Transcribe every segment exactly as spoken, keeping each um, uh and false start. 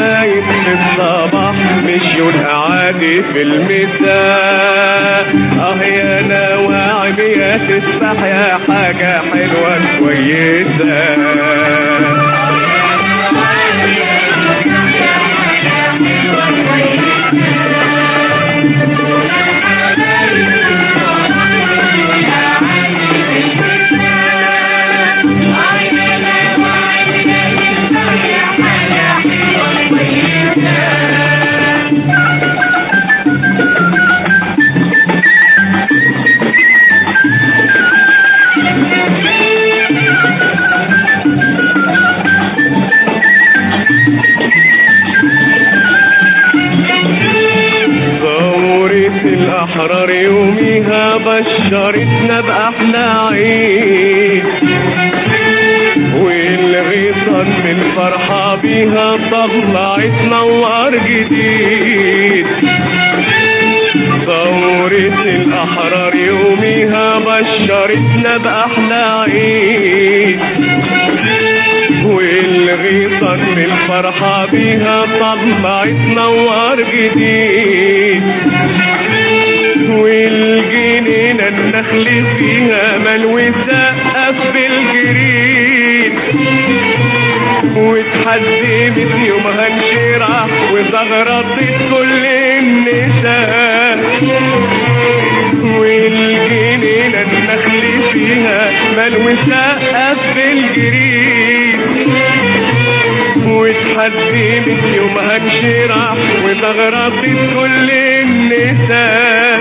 الحبايب في الصباح مشيوا الأعادي في المساء. اه يا نواعم يا تسبح يا حاجة حلوة كويسة. الأحرار يوميها بشرتنا بأحلى عيد، والغيطان من فرحة بيها طلعت نوار جديد. ثورة الأحرار يوميها بشرتنا بأحلى عيد، والغيطان من فرحة بيها طلعت نوار جديد. والجنينة النخل فيها ملوي سقف بالجرين، واتحدمت يومها انشرح وزغرطت كل النساء. والجنينة النخل فيها ملوي سقف بالجرين، واتحدمت يومها انشرح وزغرطت كل النساء.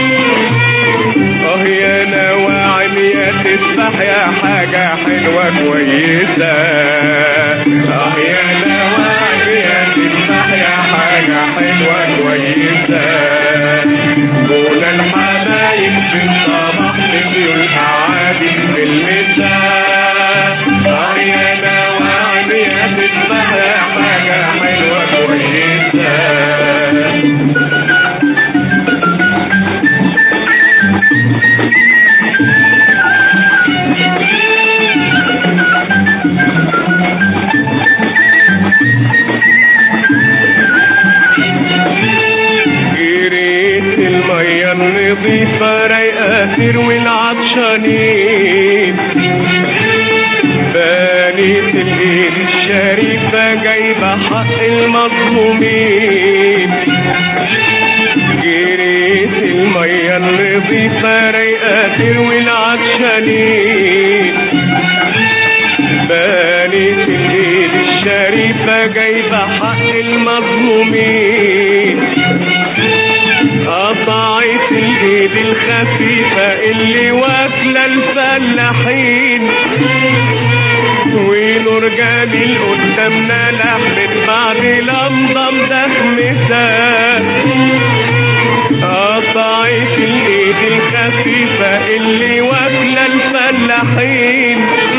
اه يا نواعم يا تسبح يا حاجة حلوة كويسة. اه يا نواعم يا تسبح يا حاجة حلوة كويسة. دول الحبايب في الصباح مشيوا الأعادي في المساء. اه يا نواعم يا تسبح يا حاجة حلوة كويسة. النظيفة رايقة تروي العطشانين، بنيت الايد الشريفة جايبة حق المظلومين. جريت المية النظيفة رايقة تروي العطشانين، بنيت الايد الشريفة جايبة حق المظلومين. قطعت الايد الخفيفة اللي واكلة الفلاحين، ونور جميل قدامنا لحمت بعد لمضة مدخمسة. قطعت الايد الخفيفة اللي واكلة الفلاحين،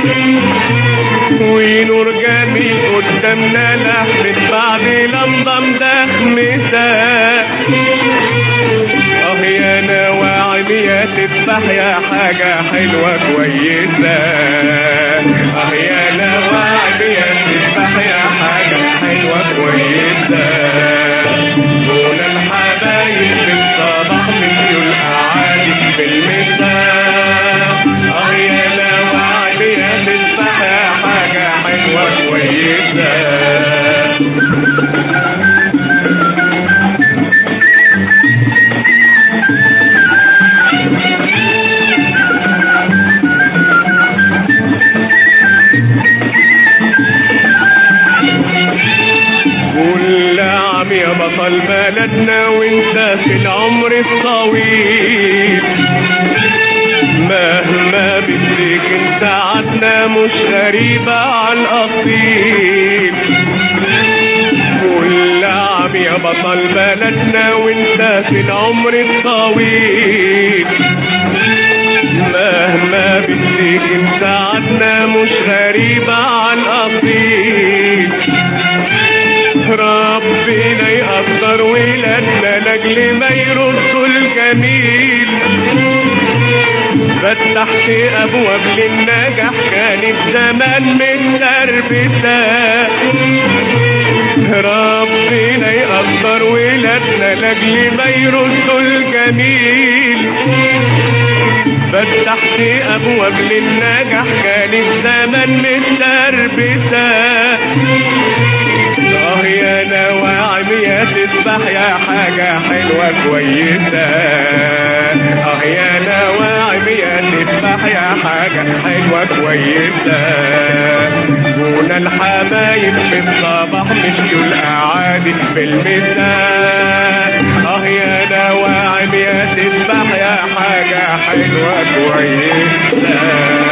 ونور جميل قدامنا لحمت بعد لمضة مدخمسة. اه يا نواعم يا تسبح يا حاجة حلوة كويسة. اه يا نواعم يا تسبح يا حاجة حلوة كويسة. دول الحبايب في الصباح مشيوا الأعادي في المساء. اه يا نواعم يا تسبح يا حاجة حلوة كويسة. بطل بلدنا وانت في العمر الطويل، مهما بديك انت عدنا مش غريبة على الأصيل. كل عام يا بطل بلدنا وانت في العمر الطويل، مهما بديك انت عدنا مش غريبة على الأصيل. ربنا يقدر ولادنا لاجل ما يردوا الجميل. فتحت ابواب للنجاح كانت زمان متربسة. ولادنا لاجل ما يردوا الجميل. فتحت ابواب للنجاح كان الزمن متربسة. اه يا نواعم يا تسبح يا حاجة حلوة كويسة. اه يا نواعم يا تسبح يا حاجة حلوة كويسة. جونا الحبايب في الصباح مشوا الاعادي في المساء. اه يا نواعم يا تسبح يا حاجة حلوة كويسة.